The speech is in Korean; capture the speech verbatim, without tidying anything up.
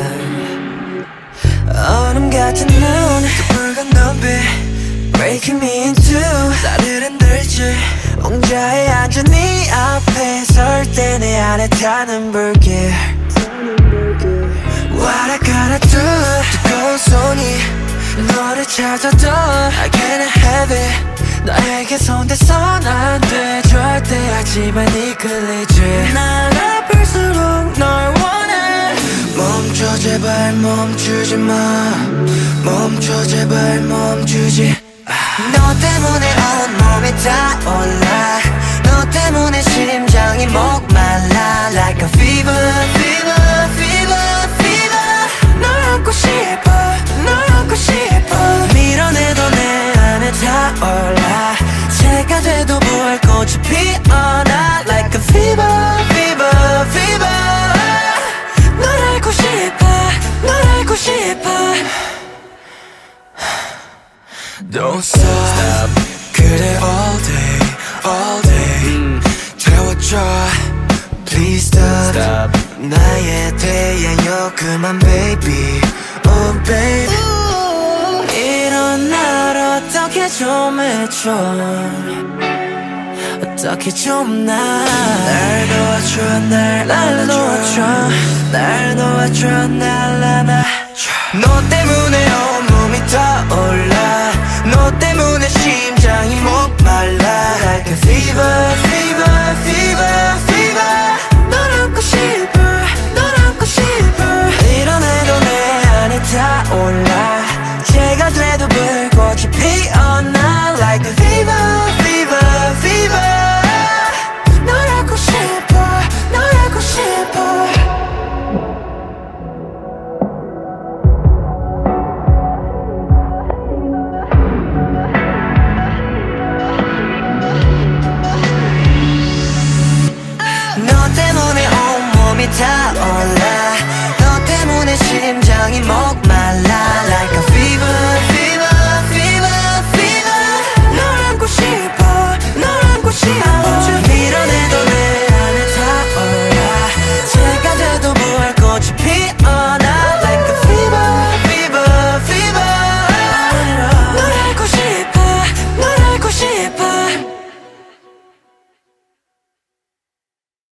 얼음 같은 눈 붉은 눈빛 Breaking me in two 나를 흔들지 옹자에 앉은 네 앞에 설 때 내 안에 타는 불길 What I gotta do 뜨거운 손이 너를 찾아도 I can't have it 나에게 손대선 안 돼 절대 하지만 이끌리지 난 아플수록 널 원해 멈춰 제발 멈추지 마 멈춰 제발 멈추지 너 때문에 온몸이 타올라 너 때문에 심장이 목말라 Like a fever, fever, fever, fever 널 안고 싶어 널 안고 싶어 밀어내도 내 안에 타올라 새가 돼도 부활꽃이 피어나 Like a fever, fever, fever 널 알고 싶어 널 알고 싶어 Don't stop 그래 all day all day 태워줘 Please stop, stop. 나의 태양여 그만 baby Oh baby Ooh. 이런 날 어떻게 좀 해줘 어떻게 좀 날 날 도와줘 날 안아줘 날 도와줘 날 안아줘 너 때문에